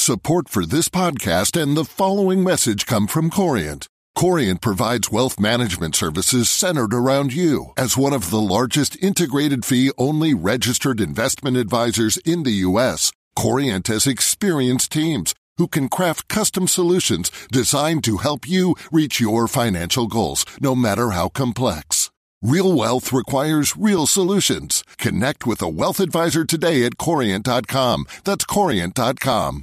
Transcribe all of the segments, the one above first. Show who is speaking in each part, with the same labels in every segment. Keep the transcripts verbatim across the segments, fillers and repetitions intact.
Speaker 1: Support for this podcast and the following message come from Corient. Corient provides wealth management services centered around you. As one of the largest integrated fee-only registered investment advisors in the U S, Corient has experienced teams who can craft custom solutions designed to help you reach your financial goals, no matter how complex. Real wealth requires real solutions. Connect with a wealth advisor today at corient dot com. That's corient dot com.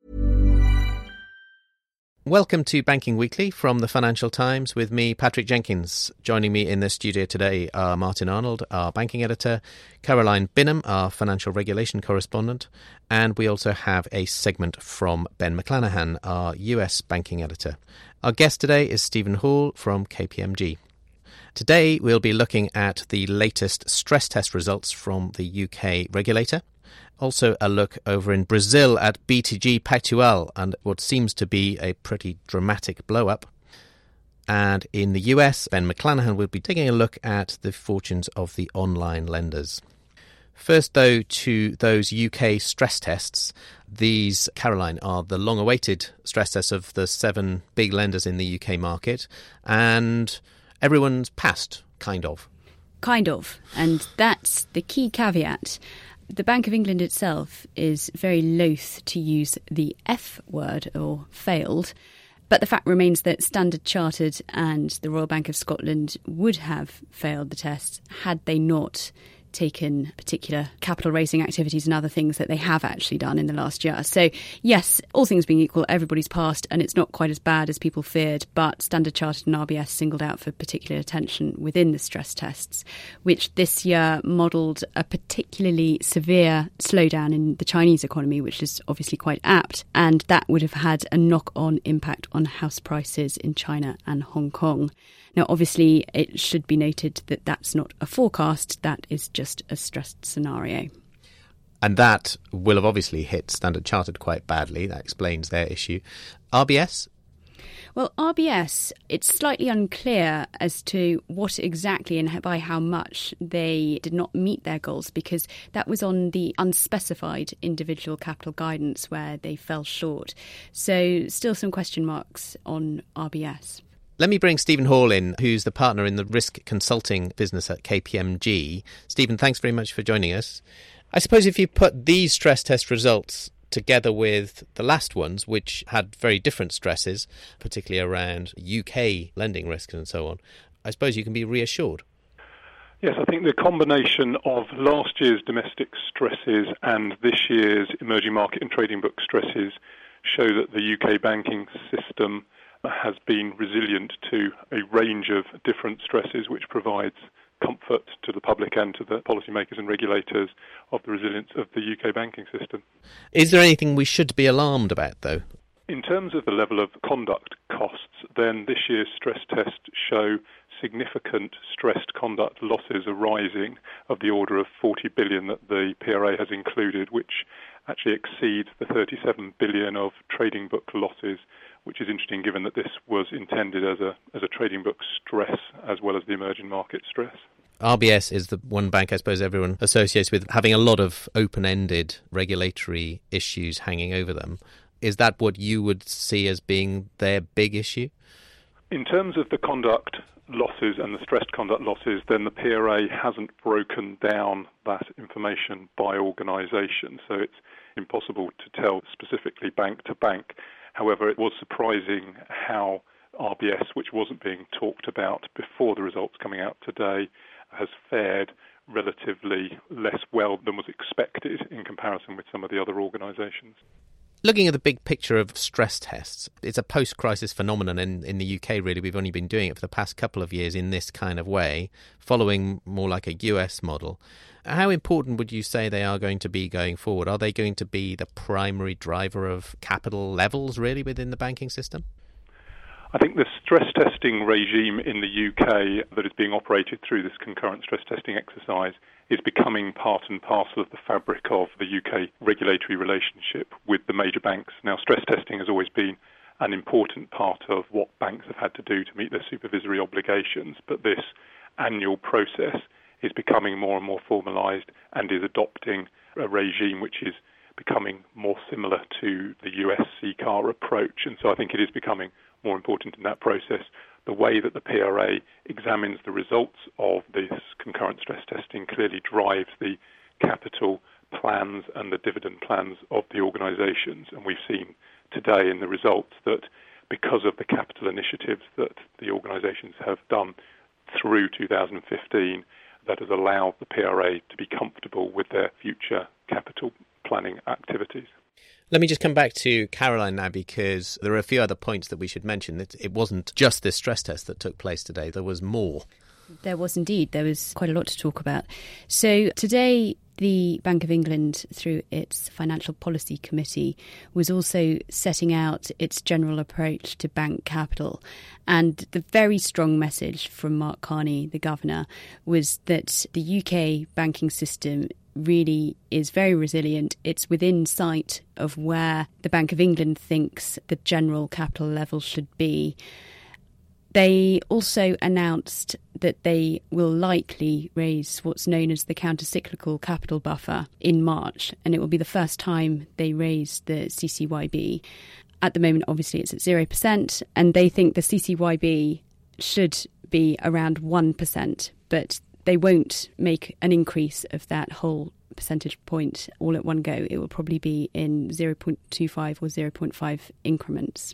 Speaker 2: Welcome to Banking Weekly from the Financial Times with me, Patrick Jenkins. Joining me in the studio today are Martin Arnold, our banking editor, Caroline Binham, our financial regulation correspondent, and we also have a segment from Ben McClanahan, our U S banking editor. Our guest today is Stephen Hall from K P M G. Today we'll be looking at the latest stress test results from the U K regulator. Also a look over in Brazil at B T G Pactual and what seems to be a pretty dramatic blow-up. And in the U S, Ben McClanahan will be taking a look at the fortunes of the online lenders. First, though, to those U K stress tests. These, Caroline, are the long-awaited stress tests of the seven big lenders in the U K market. And everyone's passed, kind of.
Speaker 3: Kind of. And that's the key caveat. The Bank of England itself is very loath to use the F word, or failed, but the fact remains that Standard Chartered and the Royal Bank of Scotland would have failed the test had they not taken particular capital raising activities and other things that they have actually done in the last year. So yes, all things being equal, everybody's passed and it's not quite as bad as people feared, but Standard Chartered and R B S singled out for particular attention within the stress tests, which this year modelled a particularly severe slowdown in the Chinese economy, which is obviously quite apt, and that would have had a knock-on impact on house prices in China and Hong Kong. Now, obviously, it should be noted that that's not a forecast, that is just a stressed scenario.
Speaker 2: And that will have obviously hit Standard Chartered quite badly. That explains their issue. R B S?
Speaker 3: Well, R B S, it's slightly unclear as to what exactly and by how much they did not meet their goals, because that was on the unspecified individual capital guidance where they fell short. So still some question marks on R B S.
Speaker 2: Let me bring Stephen Hall in, who's the partner in the risk consulting business at K P M G. Stephen, thanks very much for joining us. I suppose if you put these stress test results together with the last ones, which had very different stresses, particularly around U K lending risks and so on, I suppose you can be reassured.
Speaker 4: Yes, I think the combination of last year's domestic stresses and this year's emerging market and trading book stresses show that the U K banking system has been resilient to a range of different stresses, which provides comfort to the public and to the policymakers and regulators of the resilience of the U K banking system.
Speaker 2: Is there anything we should be alarmed about, though?
Speaker 4: In terms of the level of conduct costs, then this year's stress tests show significant stressed conduct losses arising of the order of forty billion that the P R A has included, which actually exceeds the thirty-seven billion of trading book losses, which is interesting given that this was intended as a as a trading book stress as well as the emerging market stress.
Speaker 2: R B S is the one bank I suppose everyone associates with having a lot of open-ended regulatory issues hanging over them. Is that what you would see as being their big issue?
Speaker 4: In terms of the conduct losses and the stressed conduct losses, then the P R A hasn't broken down that information by organisation, so it's impossible to tell specifically bank to bank. However, it was surprising how R B S, which wasn't being talked about before the results coming out today, has fared relatively less well than was expected in comparison with some of the other organisations.
Speaker 2: Looking at the big picture of stress tests, it's a post-crisis phenomenon in, in the U K, really. We've only been doing it for the past couple of years in this kind of way, following more like a U S model. How important would you say they are going to be going forward? Are they going to be the primary driver of capital levels, really, within the banking system?
Speaker 4: I think the stress testing regime in the U K that is being operated through this concurrent stress testing exercise is becoming part and parcel of the fabric of the U K regulatory relationship with the major banks. Now, stress testing has always been an important part of what banks have had to do to meet their supervisory obligations, but this annual process is becoming more and more formalised and is adopting a regime which is becoming more similar to the U S our approach. And so I think it is becoming more important in that process. The way that the P R A examines the results of this concurrent stress testing clearly drives the capital plans and the dividend plans of the organisations. And we've seen today in the results that because of the capital initiatives that the organisations have done through two thousand fifteen, that has allowed the P R A to be comfortable with their future capital planning activities.
Speaker 2: Let me just come back to Caroline now, because there are a few other points that we should mention. It, it wasn't just this stress test that took place today. There was more.
Speaker 3: There was indeed. There was quite a lot to talk about. So today, the Bank of England, through its Financial Policy Committee, was also setting out its general approach to bank capital. And the very strong message from Mark Carney, the governor, was that the U K banking system really is very resilient. It's within sight of where the Bank of England thinks the general capital level should be. They also announced that they will likely raise what's known as the counter-cyclical capital buffer in March, and it will be the first time they raise the C C Y B. At the moment, obviously, it's at zero percent, and they think the C C Y B should be around one percent, but they won't make an increase of that whole percentage point all at one go. It will probably be in zero point two five or zero point five increments.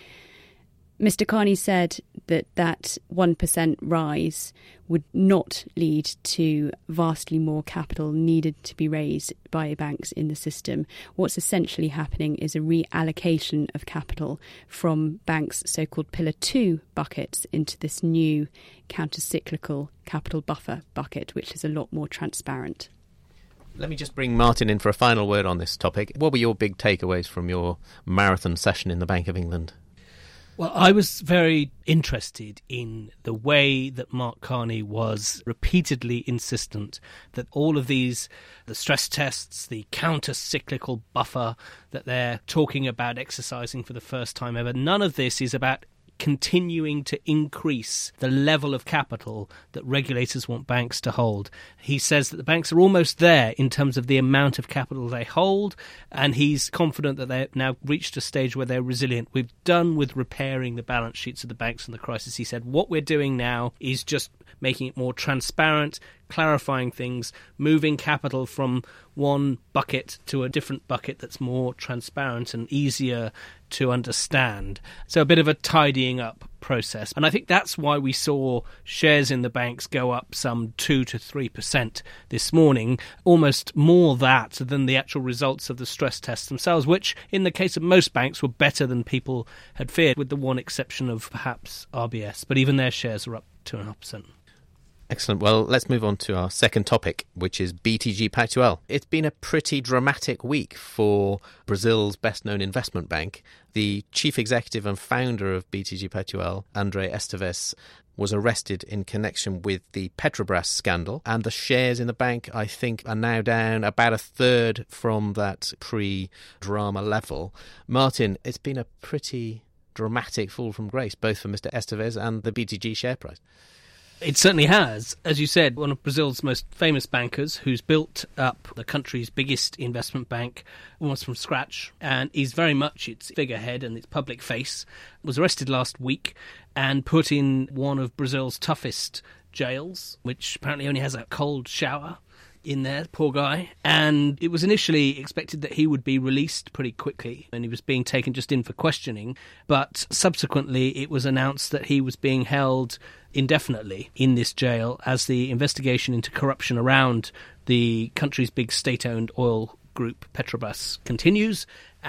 Speaker 3: Mister Carney said that that one percent rise would not lead to vastly more capital needed to be raised by banks in the system. What's essentially happening is a reallocation of capital from banks' so-called Pillar two buckets into this new counter-cyclical capital buffer bucket, which is a lot more transparent.
Speaker 2: Let me just bring Martin in for a final word on this topic. What were your big takeaways from your marathon session in the Bank of England?
Speaker 5: Well, I was very interested in the way that Mark Carney was repeatedly insistent that all of these, the stress tests, the counter-cyclical buffer that they're talking about exercising for the first time ever, none of this is about continuing to increase the level of capital that regulators want banks to hold. He says that the banks are almost there in terms of the amount of capital they hold, and he's confident that they've now reached a stage where they're resilient. We've done with repairing the balance sheets of the banks in the crisis. He said what we're doing now is just making it more transparent, clarifying things, moving capital from one bucket to a different bucket that's more transparent and easier to understand. So a bit of a tidying up process. And I think that's why we saw shares in the banks go up some two to three percent this morning, almost more that than the actual results of the stress tests themselves, which in the case of most banks were better than people had feared, with the one exception of perhaps R B S. But even their shares are up two point five percent.
Speaker 2: Excellent. Well, let's move on to our second topic, which is B T G Pactual. It's been a pretty dramatic week for Brazil's best-known investment bank. The chief executive and founder of B T G Pactual, André Esteves, was arrested in connection with the Petrobras scandal, and the shares in the bank, I think, are now down about a third from that pre-drama level. Martin, it's been a pretty dramatic fall from grace, both for Mister Esteves and the B T G share price.
Speaker 5: It certainly has. As you said, one of Brazil's most famous bankers, who's built up the country's biggest investment bank almost from scratch, and is very much its figurehead and its public face, was arrested last week and put in one of Brazil's toughest jails, which apparently only has a cold shower in there, poor guy. And it was initially expected that he would be released pretty quickly, and he was being taken just in for questioning. But subsequently, it was announced that he was being held indefinitely in this jail as the investigation into corruption around the country's big state-owned oil group, Petrobras, continues.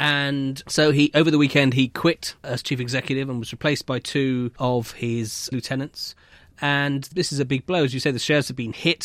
Speaker 5: And so he, over the weekend, he quit as chief executive and was replaced by two of his lieutenants. And this is a big blow. As you say, the shares have been hit,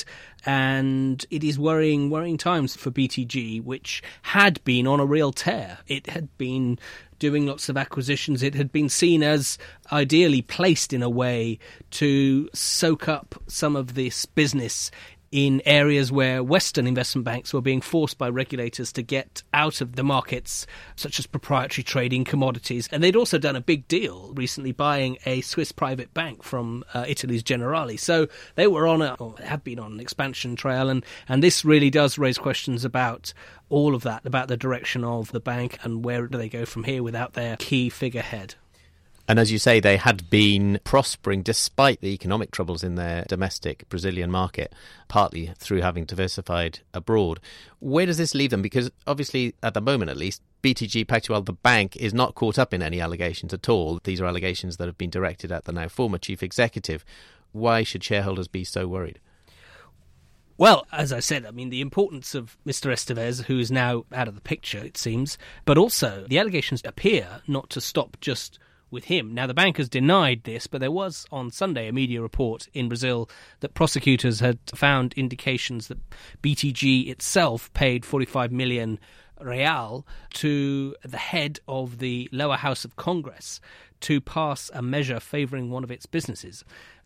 Speaker 5: and it is worrying, worrying times for B T G, which had been on a real tear. It had been doing lots of acquisitions. It had been seen as ideally placed in a way to soak up some of this business in areas where Western investment banks were being forced by regulators to get out of the markets, such as proprietary trading, commodities. And they'd also done a big deal recently buying a Swiss private bank from uh, Italy's Generali. So they were on a, or have been on an expansion trail. And, and this really does raise questions about all of that, about the direction of the bank and where do they go from here without their key figurehead.
Speaker 2: And as you say, they had been prospering despite the economic troubles in their domestic Brazilian market, partly through having diversified abroad. Where does this leave them? Because obviously, at the moment at least, B T G Pactual, the bank, is not caught up in any allegations at all. These are allegations that have been directed at the now former chief executive. Why should shareholders be so worried?
Speaker 5: Well, as I said, I mean, the importance of Mister Estevez, who is now out of the picture, it seems, but also the allegations appear not to stop just with him. Now, the bank has denied this, but there was on Sunday a media report in Brazil that prosecutors had found indications that B T G itself paid forty-five million real to the head of the lower house of Congress to pass a measure favouring one of its businesses.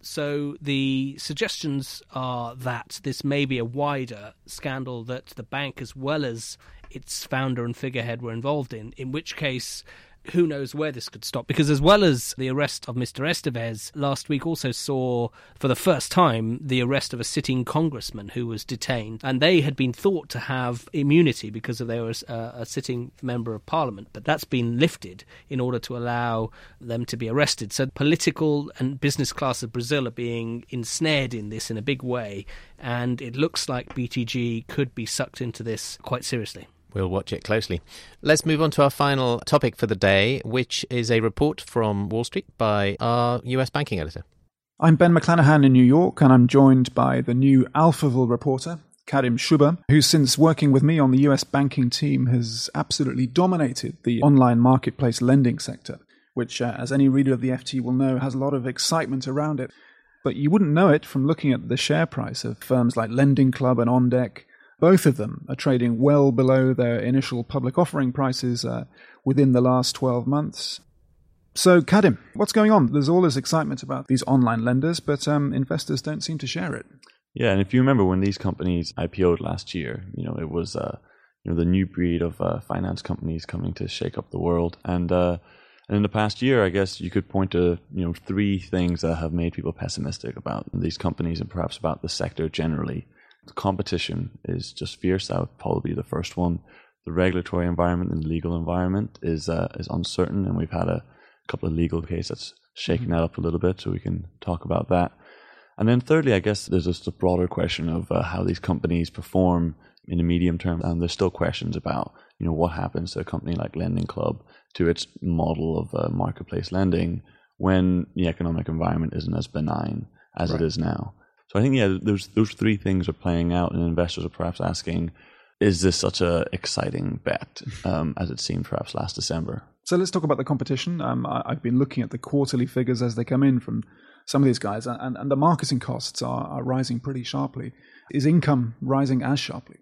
Speaker 5: So the suggestions are that this may be a wider scandal that the bank as well as its founder and figurehead were involved in, in which case who knows where this could stop. Because as well as the arrest of Mister Estevez, last week also saw, for the first time, the arrest of a sitting congressman who was detained. And they had been thought to have immunity because of they were a, a sitting member of parliament. But that's been lifted in order to allow them to be arrested. So political and business class of Brazil are being ensnared in this in a big way. And it looks like B T G could be sucked into this quite seriously.
Speaker 2: We'll watch it closely. Let's move on to our final topic for the day, which is a report from Wall Street by our U S banking editor.
Speaker 6: I'm Ben McClanahan in New York, and I'm joined by the new Alphaville reporter, Karim Shuba, who since working with me on the U S banking team has absolutely dominated the online marketplace lending sector, which, uh, as any reader of the F T will know, has a lot of excitement around it. But you wouldn't know it from looking at the share price of firms like Lending Club and OnDeck. Both of them are trading well below their initial public offering prices uh, within the last twelve months. So, Kadim, what's going on? There's all this excitement about these online lenders, but um, investors don't seem to share it.
Speaker 7: Yeah, and if you remember when these companies I P O'd last year, you know, it was uh, you know the new breed of uh, finance companies coming to shake up the world. And, uh, and in the past year, I guess you could point to you know three things that have made people pessimistic about these companies and perhaps about the sector generally. The competition is just fierce. That would probably be the first one. The regulatory environment and legal environment is uh, is uncertain, and we've had a couple of legal cases that's shaken mm-hmm. that up a little bit, so we can talk about that. And then thirdly, I guess there's just a broader question of uh, how these companies perform in the medium term, and there's still questions about you know what happens to a company like Lending Club, to its model of uh, marketplace lending, when the economic environment isn't as benign as right. it is now. So I think, yeah, those those three things are playing out, and investors are perhaps asking, is this such an exciting bet um, as it seemed perhaps last December?
Speaker 6: So let's talk about the competition. Um, I, I've been looking at the quarterly figures as they come in from some of these guys, and, and the marketing costs are, are rising pretty sharply. Is income rising as sharply?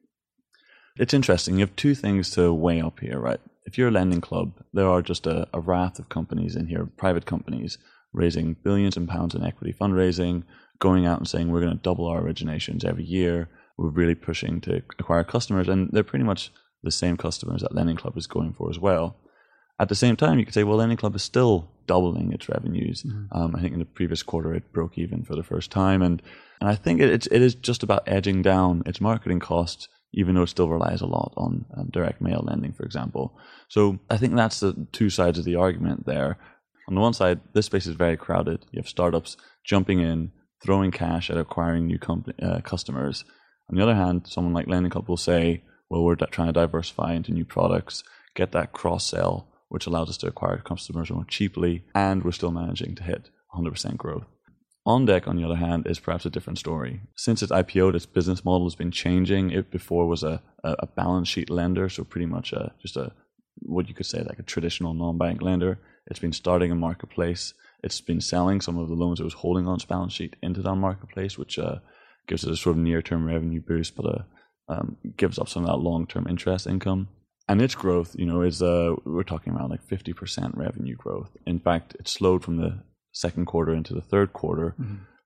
Speaker 7: It's interesting. You have two things to weigh up here, right? If you're a Lending Club, there are just a, a raft of companies in here, private companies, raising billions of pounds in equity fundraising, going out and saying we're going to double our originations every year. We're really pushing to acquire customers, and they're pretty much the same customers that Lending Club is going for as well. At the same time, you could say, well, Lending Club is still doubling its revenues. Mm-hmm. Um, I think in the previous quarter it broke even for the first time, and and I think it, it's it is just about edging down its marketing costs, even though it still relies a lot on um, direct mail lending, for example. So I think that's the two sides of the argument there. On the one side, this space is very crowded. You have startups jumping in, throwing cash at acquiring new company, uh, customers. On the other hand, someone like Lending Club will say, well, we're trying to diversify into new products, get that cross-sell, which allows us to acquire customers more cheaply, and we're still managing to hit one hundred percent growth. OnDeck, on the other hand, is perhaps a different story. Since its I P O'd, its business model has been changing. It before was a, a balance sheet lender, so pretty much a, just a what you could say like a traditional non-bank lender. It's been starting a marketplace. It's been selling some of the loans it was holding on its balance sheet into that marketplace, which uh, gives it a sort of near-term revenue boost, but uh, um, gives up some of that long-term interest income. And its growth, you know, is uh, we're talking about like fifty percent revenue growth. In fact, it slowed from the second quarter into the third quarter, mm-hmm.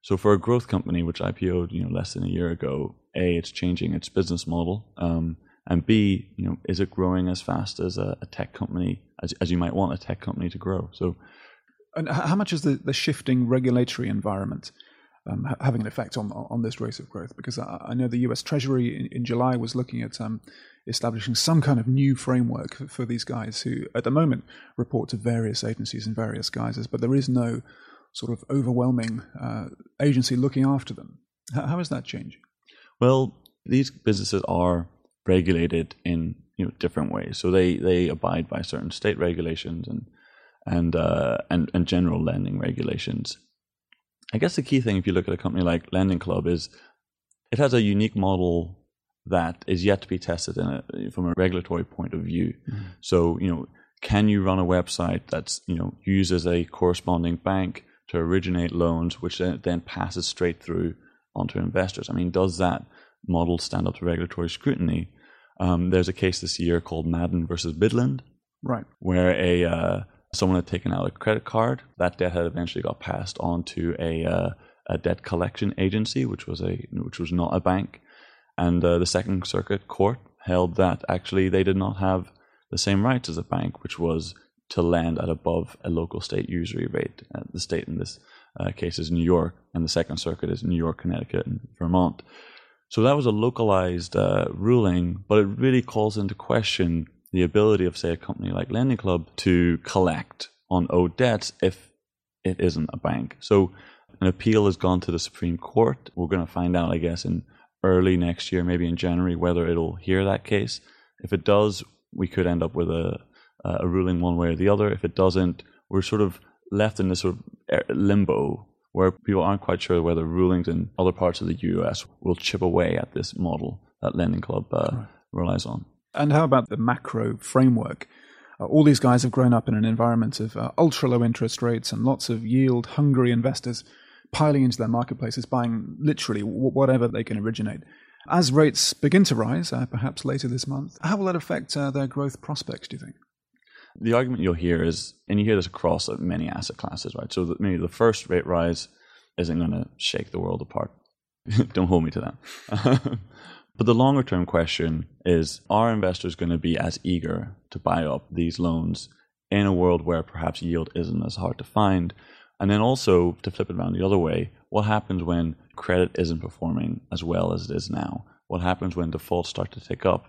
Speaker 7: So for a growth company which I P O'd, you know, less than a year ago, A, it's changing its business model, um, and B, you know, is it growing as fast as a, a tech company, as, as you might want a tech company to grow? So,
Speaker 6: and how much is the, the shifting regulatory environment um, ha- having an effect on on this rate of growth? Because I, I know the U S Treasury in, in July was looking at um, establishing some kind of new framework for, for these guys who, at the moment, report to various agencies in various guises, but there is no sort of overwhelming uh, agency looking after them. How, how is that changing?
Speaker 7: Well, these businesses are regulated in you know different ways. So they, they abide by certain state regulations and and uh, and and general lending regulations. I guess the key thing, if you look at a company like Lending Club, is it has a unique model that is yet to be tested in a, from a regulatory point of view. Mm-hmm. So you know, can you run a website that's you know uses a corresponding bank to originate loans, which then, then passes straight through onto investors? I mean, does that model stand up to regulatory scrutiny? Um, there's a case this year called Madden versus Midland,
Speaker 6: right,
Speaker 7: where a uh, someone had taken out a credit card. That debt had eventually got passed on to a uh, a debt collection agency, which was a which was not a bank, and uh, the Second Circuit Court held that actually they did not have the same rights as a bank, which was to lend at above a local state usury rate. Uh, the state in this uh, case is New York, and the Second Circuit is New York, Connecticut, and Vermont. So that was a localized uh, ruling, but it really calls into question the ability of, say, a company like Lending Club to collect on owed debts if it isn't a bank. So an appeal has gone to the Supreme Court. We're going to find out, I guess, in early next year, maybe in January, whether it'll hear that case. If it does, we could end up with a, a ruling one way or the other. If it doesn't, we're sort of left in this sort of limbo where people aren't quite sure whether rulings in other parts of the U S will chip away at this model that Lending Club uh, right. relies on.
Speaker 6: And how about the macro framework? Uh, all these guys have grown up in an environment of uh, ultra-low interest rates and lots of yield-hungry investors piling into their marketplaces, buying literally w- whatever they can originate. As rates begin to rise, uh, perhaps later this month, how will that affect uh, their growth prospects, do you think?
Speaker 7: The argument you'll hear is, and you hear this across many asset classes, right? So that maybe the first rate rise isn't going to shake the world apart. Don't hold me to that. But the longer term question is, are investors going to be as eager to buy up these loans in a world where perhaps yield isn't as hard to find? And then also, to flip it around the other way, what happens when credit isn't performing as well as it is now? What happens when defaults start to tick up?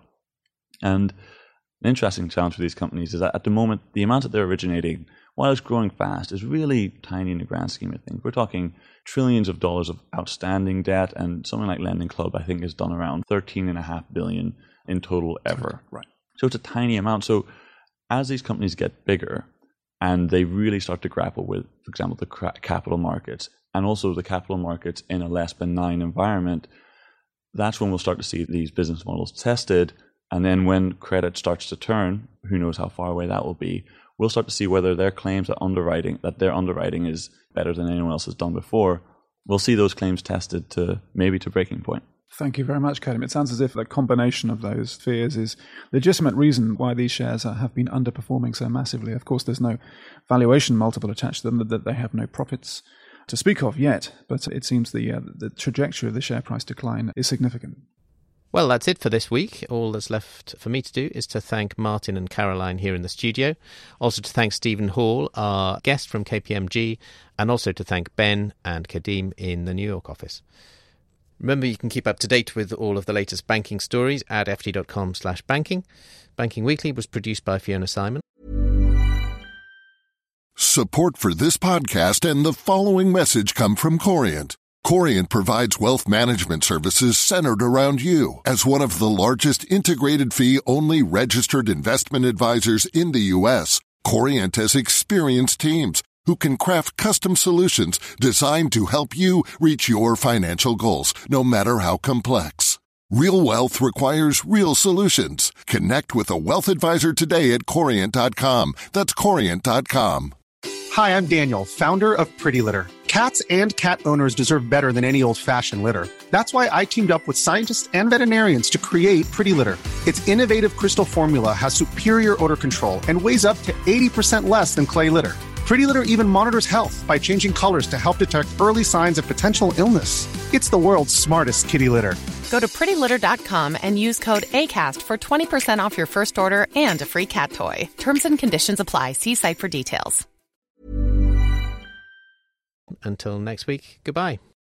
Speaker 7: And an interesting challenge for these companies is that at the moment, the amount that they're originating, while it's growing fast, is really tiny in the grand scheme of things. We're talking trillions of dollars of outstanding debt, and something like Lending Club, I think, has done around thirteen and a half billion in total ever.
Speaker 6: Right.
Speaker 7: So it's a tiny amount. So as these companies get bigger and they really start to grapple with, for example, the capital markets, and also the capital markets in a less benign environment, that's when we'll start to see these business models tested. And then when credit starts to turn, who knows how far away that will be, we'll start to see whether their claims that underwriting that their underwriting is better than anyone else has done before. We'll see those claims tested to maybe to breaking point.
Speaker 6: Thank you very much, Kadim. It sounds as if the combination of those fears is legitimate reason why these shares have been underperforming so massively. Of course, there's no valuation multiple attached to them, that they have no profits to speak of yet, but it seems the uh, the trajectory of the share price decline is significant.
Speaker 2: Well, that's it for this week. All that's left for me to do is to thank Martin and Caroline here in the studio. Also to thank Stephen Hall, our guest from K P M G, and also to thank Ben and Kadim in the New York office. Remember, you can keep up to date with all of the latest banking stories at ft.com slash banking. Banking Weekly was produced by Fiona Simon.
Speaker 1: Support for this podcast and the following message come from Corient. Corient provides wealth management services centered around you. As one of the largest integrated fee-only registered investment advisors in the U S, Corient has experienced teams who can craft custom solutions designed to help you reach your financial goals, no matter how complex. Real wealth requires real solutions. Connect with a wealth advisor today at Corient dot com. That's Corient dot com.
Speaker 8: Hi, I'm Daniel, founder of Pretty Litter. Cats and cat owners deserve better than any old-fashioned litter. That's why I teamed up with scientists and veterinarians to create Pretty Litter. Its innovative crystal formula has superior odor control and weighs up to eighty percent less than clay litter. Pretty Litter even monitors health by changing colors to help detect early signs of potential illness. It's the world's smartest kitty litter.
Speaker 9: Go to pretty litter dot com and use code ACAST for twenty percent off your first order and a free cat toy. Terms and conditions apply. See site for details.
Speaker 2: Until next week, goodbye.